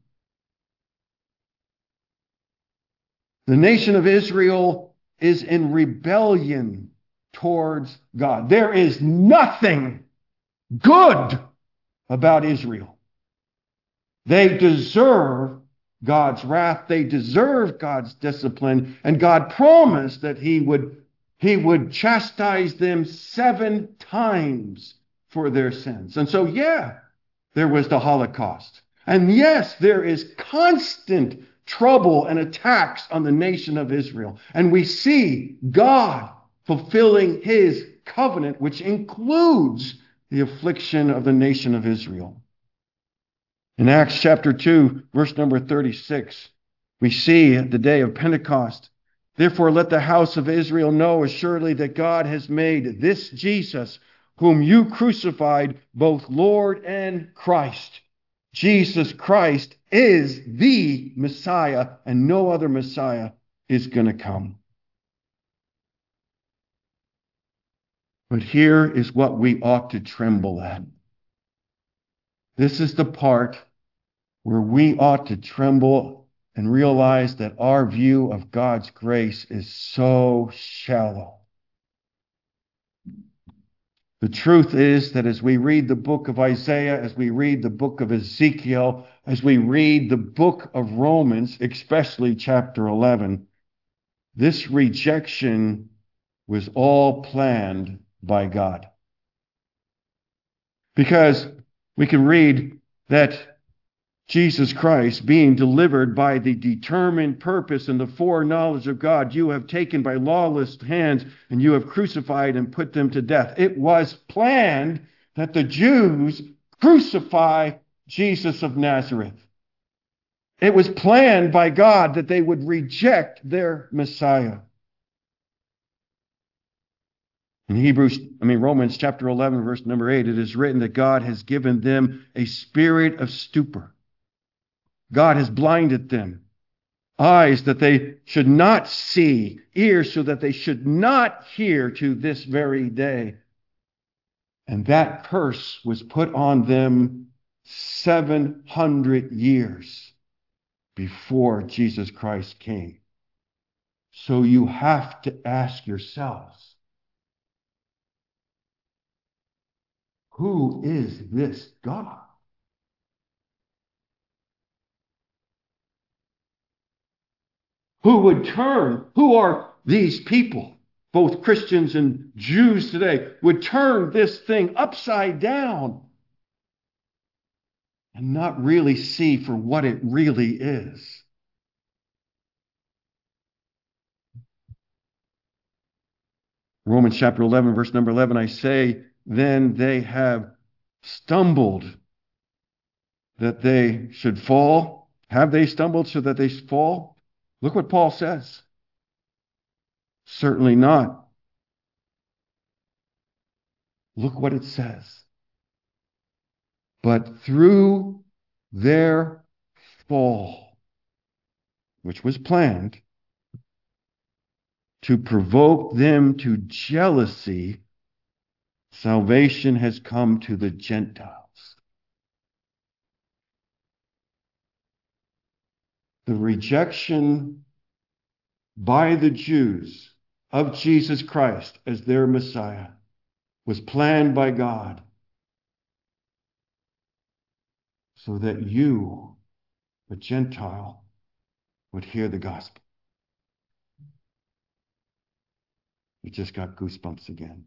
The nation of Israel is in rebellion towards God. There is nothing good about Israel. They deserve God's wrath. They deserve God's discipline. And God promised that he would chastise them 7 times for their sins. And so, there was the Holocaust. And yes, there is constant trouble and attacks on the nation of Israel. And we see God fulfilling his covenant, which includes the affliction of the nation of Israel. In Acts chapter 2, verse number 36, we see the day of Pentecost. Therefore, let the house of Israel know assuredly that God has made this Jesus, whom you crucified, both Lord and Christ. Jesus Christ is the Messiah, and no other Messiah is going to come. But here is what we ought to tremble at. This is the part where we ought to tremble and realize that our view of God's grace is so shallow. The truth is that as we read the book of Isaiah, as we read the book of Ezekiel, as we read the book of Romans, especially chapter 11, this rejection was all planned by God. Because we can read that Jesus Christ, being delivered by the determined purpose and the foreknowledge of God, you have taken by lawless hands and you have crucified and put them to death. It was planned that the Jews crucify Jesus of Nazareth. It was planned by God that they would reject their Messiah. In Romans chapter 11, verse number 8, it is written that God has given them a spirit of stupor. God has blinded them. Eyes that they should not see, ears so that they should not hear to this very day. And that curse was put on them 700 years before Jesus Christ came. So you have to ask yourselves, who is this God? Who would turn? Who are these people, both Christians and Jews today, would turn this thing upside down and not really see for what it really is? Romans chapter 11, verse number 11, I say, then they have stumbled that they should fall. Have they stumbled so that they fall? Look what Paul says. Certainly not. Look what it says. But through their fall, which was planned to provoke them to jealousy, salvation has come to the Gentiles. The rejection by the Jews of Jesus Christ as their Messiah was planned by God so that you, a Gentile, would hear the gospel. You just got goosebumps again.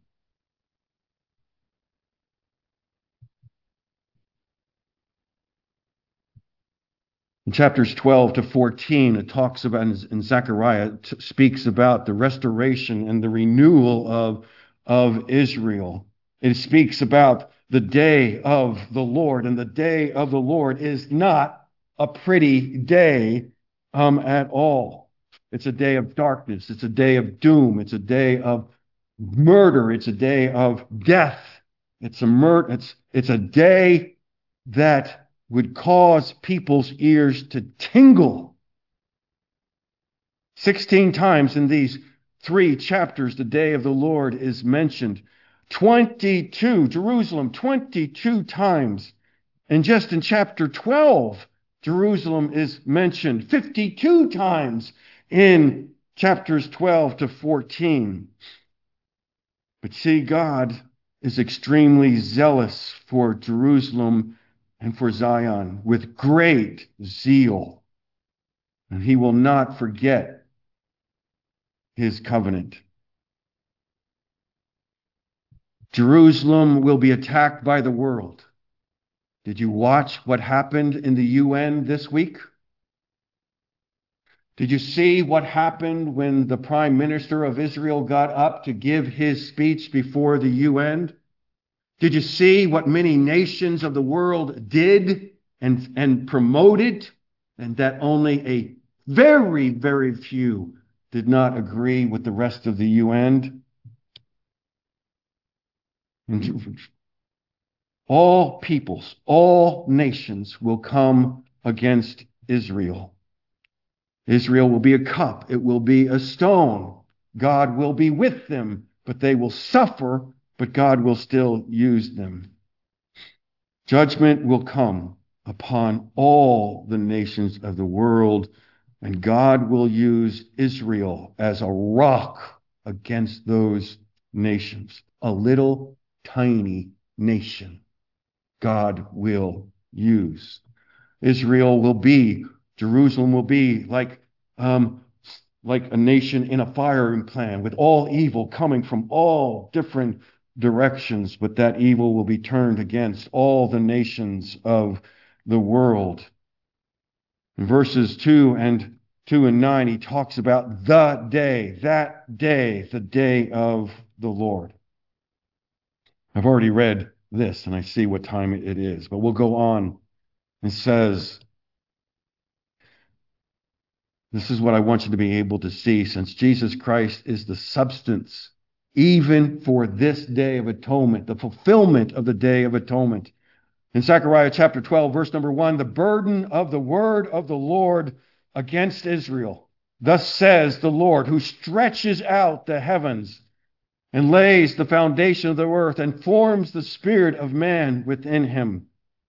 In chapters 12 to 14, it talks about, in Zechariah, speaks about the restoration and the renewal of Israel. It speaks about the day of the Lord, and the day of the Lord is not a pretty day at all. It's a day of darkness. It's a day of doom. It's a day of murder. It's a day of death. It's a day that would cause people's ears to tingle. 16 times in these 3 chapters, the day of the Lord is mentioned. 22, Jerusalem, 22 times. And just in chapter 12, Jerusalem is mentioned 52 times in chapters 12 to 14. But see, God is extremely zealous for Jerusalem and for Zion with great zeal. And he will not forget his covenant. Jerusalem will be attacked by the world. Did you watch what happened in the UN this week? Did you see what happened when the Prime Minister of Israel got up to give his speech before the UN? Did you see what many nations of the world did and promoted, and that only a very, very few did not agree with the rest of the UN? And all peoples, all nations will come against Israel. Israel will be a cup. It will be a stone. God will be with them, but they will suffer, but God will still use them. Judgment will come upon all the nations of the world, and God will use Israel as a rock against those nations. A little tiny nation God will use. Jerusalem will be like a nation in a firing plan with all evil coming from all different directions, but that evil will be turned against all the nations of the world. In verses 2 and 9, he talks about the day, the day of the Lord. I've already read this and I see what time it is, but we'll go on. It says, this is what I want you to be able to see, since Jesus Christ is the substance, even for this day of atonement, the fulfillment of the day of atonement. In Zechariah chapter 12, verse number 1, the burden of the word of the Lord against Israel. Thus says the Lord, who stretches out the heavens and lays the foundation of the earth and forms the spirit of man within him.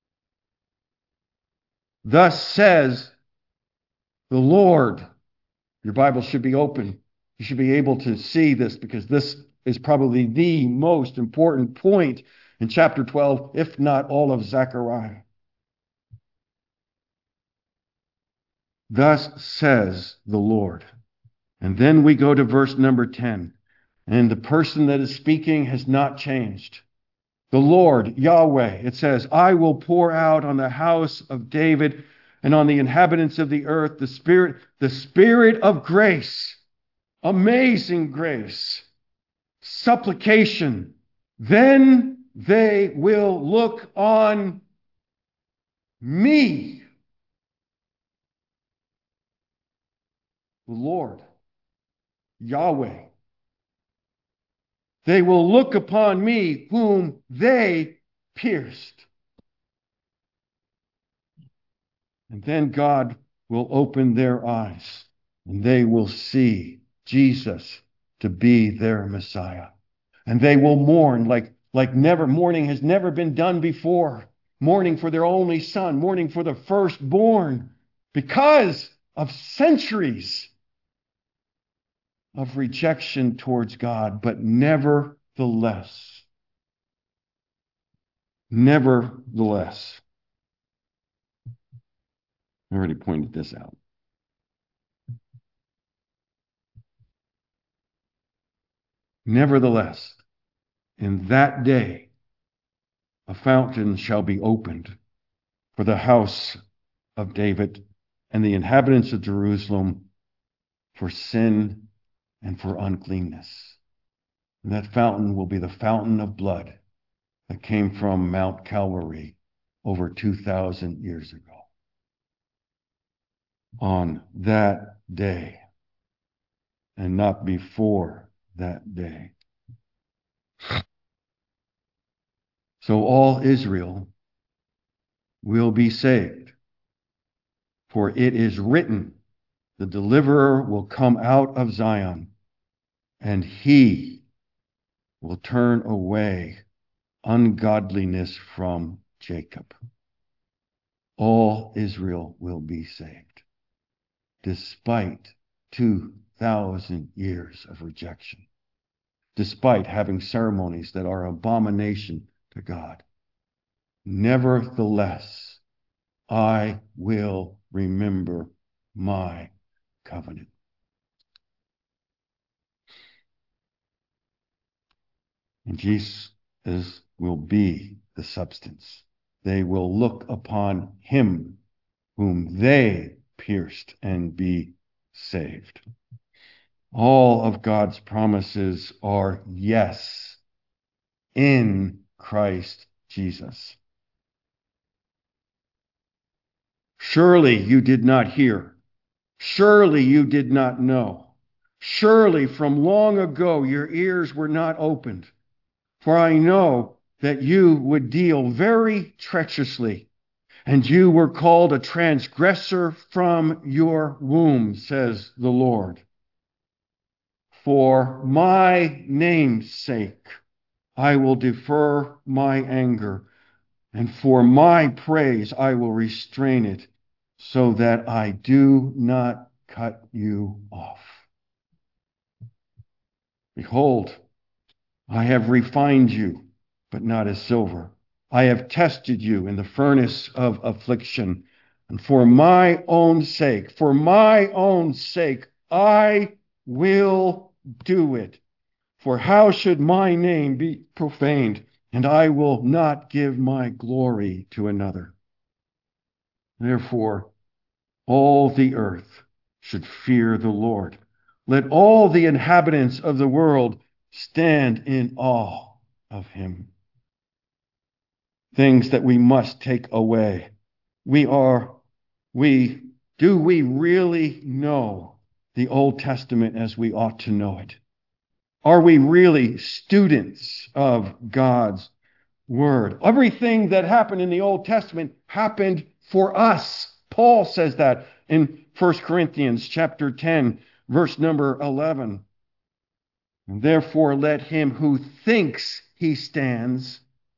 Thus says the Lord. Your Bible should be open. You should be able to see this because this is probably the most important point in chapter 12, if not all of Zechariah. Thus says the Lord. And then we go to verse number 10. And the person that is speaking has not changed. The Lord, Yahweh, it says, I will pour out on the house of David and on the inhabitants of the earth the spirit of grace, amazing grace, supplication. Then they will look on me. the Lord, Yahweh. They will look upon me whom they pierced. And then God will open their eyes and they will see Jesus to be their Messiah. And they will mourn like never. Mourning has never been done before. Mourning for their only son, mourning for the firstborn, because of centuries of rejection towards God. But nevertheless, I already pointed this out. Nevertheless, in that day, a fountain shall be opened for the house of David and the inhabitants of Jerusalem for sin and for uncleanness. And that fountain will be the fountain of blood that came from Mount Calvary over 2,000 years ago. On that day, and not before that day. So all Israel will be saved. For it is written, the deliverer will come out of Zion, and he will turn away ungodliness from Jacob. All Israel will be saved, despite 2,000 years of rejection, despite having ceremonies that are abomination to God. Nevertheless, I will remember my covenant. And Jesus will be the substance. They will look upon him whom they pierced and be saved. All of God's promises are yes in Christ Jesus. Surely you did not hear. Surely you did not know. Surely from long ago your ears were not opened. For I know that you would deal very treacherously, and you were called a transgressor from your womb, says the Lord. For my name's sake, I will defer my anger, and for my praise I will restrain it, so that I do not cut you off. Behold, I have refined you, but not as silver. I have tested you in the furnace of affliction. And for my own sake, I will do it. For how should my name be profaned? And I will not give my glory to another. Therefore, all the earth should fear the Lord. Let all the inhabitants of the world stand in awe of him. Things that we must take away. Do we really know the Old Testament as we ought to know it? Are we really students of God's word? Everything that happened in the Old Testament happened for us. Paul says that in 1 Corinthians chapter 10, verse number 11. And therefore let him who thinks he stands,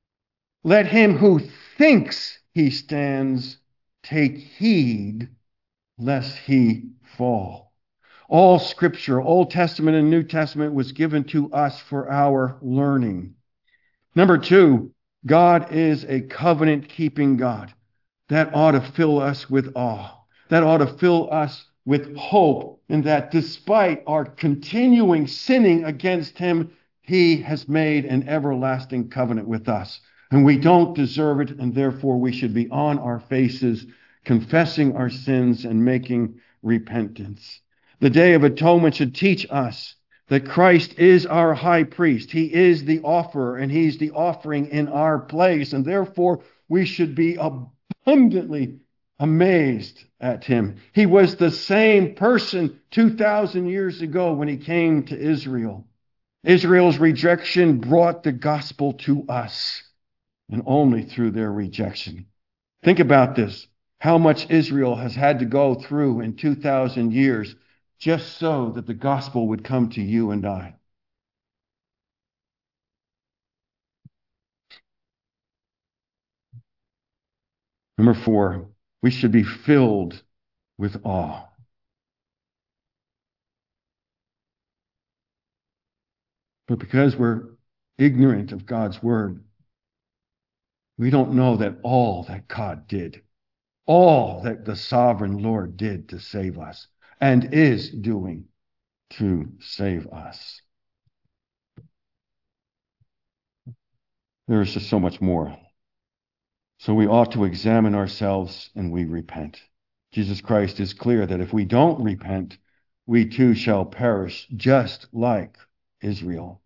take heed lest he fall. All Scripture, Old Testament and New Testament, was given to us for our learning. Number 2, God is a covenant-keeping God. That ought to fill us with awe. That ought to fill us with hope in that despite our continuing sinning against him, he has made an everlasting covenant with us. And we don't deserve it, and therefore we should be on our faces, confessing our sins and making repentance. The Day of Atonement should teach us that Christ is our high priest. He is the offerer, and he's the offering in our place. And therefore, we should be abundantly amazed at him. He was the same person 2,000 years ago when he came to Israel. Israel's rejection brought the gospel to us, and only through their rejection. Think about this, how much Israel has had to go through in 2,000 years just so that the gospel would come to you and I. Number 4, we should be filled with awe. But because we're ignorant of God's word, we don't know that all that God did, all that the sovereign Lord did to save us and is doing to save us. There is just so much more. So we ought to examine ourselves and we repent. Jesus Christ is clear that if we don't repent, we too shall perish just like Israel.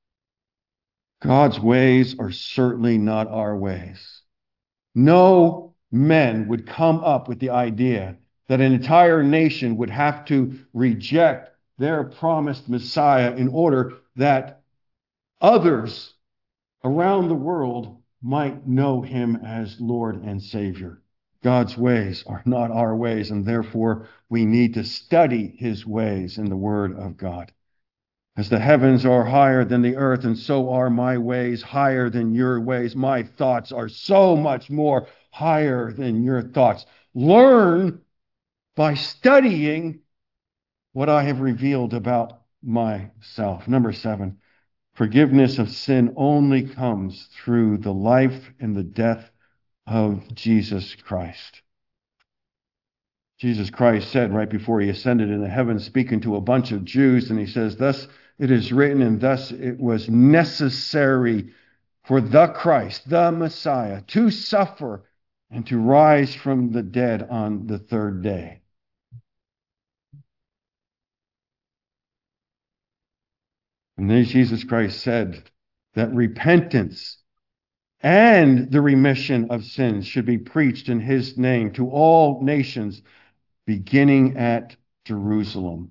God's ways are certainly not our ways. No men would come up with the idea that an entire nation would have to reject their promised Messiah in order that others around the world might know him as Lord and Savior. God's ways are not our ways, and therefore we need to study his ways in the Word of God. As the heavens are higher than the earth, and so are my ways higher than your ways. My thoughts are so much more higher than your thoughts. Learn by studying what I have revealed about myself. Number 7, forgiveness of sin only comes through the life and the death of Jesus Christ. Jesus Christ said right before he ascended into heaven, speaking to a bunch of Jews, and he says, "Thus it is written, and thus it was necessary for the Christ, the Messiah, to suffer and to rise from the dead on the third day." And then Jesus Christ said that repentance and the remission of sins should be preached in his name to all nations, beginning at Jerusalem.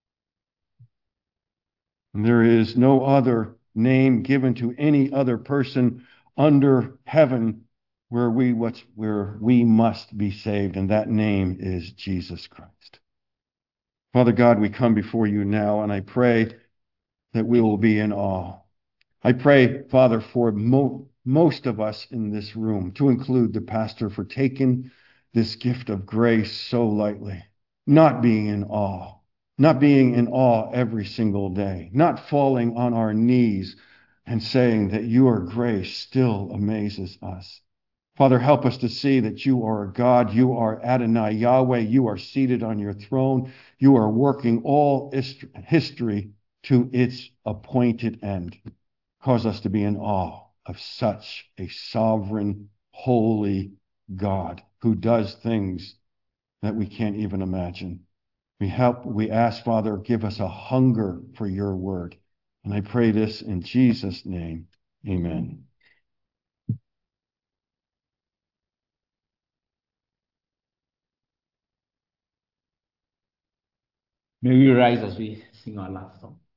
And there is no other name given to any other person under heaven where we must be saved, and that name is Jesus Christ. Father God, we come before you now, and I pray that we will be in awe. I pray, Father, for most of us in this room, to include the pastor, for taking this gift of grace so lightly, not being in awe, not being in awe every single day, not falling on our knees and saying that your grace still amazes us. Father, help us to see that you are a God, you are Adonai Yahweh, you are seated on your throne, you are working all history to its appointed end. Cause us to be in awe of such a sovereign, holy God who does things that we can't even imagine. We ask, Father, give us a hunger for your word. And I pray this in Jesus' name. Amen. May we rise as we sing our last song.